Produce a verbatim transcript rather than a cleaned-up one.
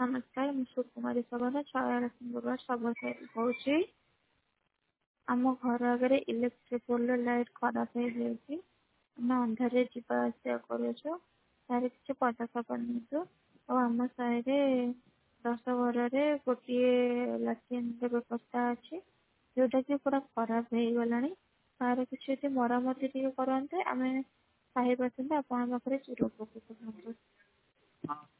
ନମସ୍କାର, ମୁଁ ସୁକୁମାରୀ ସବର ଛୟାଳିଶ ନମ୍ବର ସବସାହିରୁ କହୁଛି। ଆମ ଘର ଆଗରେ ଇଲେକ୍ଟ୍ରିକ ପୋଲ ଲାଇଟ୍ ଖରାପ ହେଇଯାଇଛି। ଆମେ ଅନ୍ଧାରରେ ଯିବା ଆସିବା କରୁଛୁ, ତାର କିଛି ପଦକ୍ଷେପ ନିଅନ୍ତୁ। ଆଉ ଆମ ସାହିରେ ଦଶ ଘରରେ ଗୋଟିଏ ଲାଟ୍ରିନ୍ର ବ୍ୟବସ୍ଥା ଅଛି, ଯୋଉଟା କି ପୁରା ଖରାପ ହେଇଗଲାଣି। ତାର କିଛି ଯଦି ମରାମତି ଟିକେ କରନ୍ତେ, ଆମେ ସାହି ବାସିନ୍ଦା ଆପଣଙ୍କ ପାଖରେ ଚିରୋପକୃତ ହୁଅନ୍ତୁ।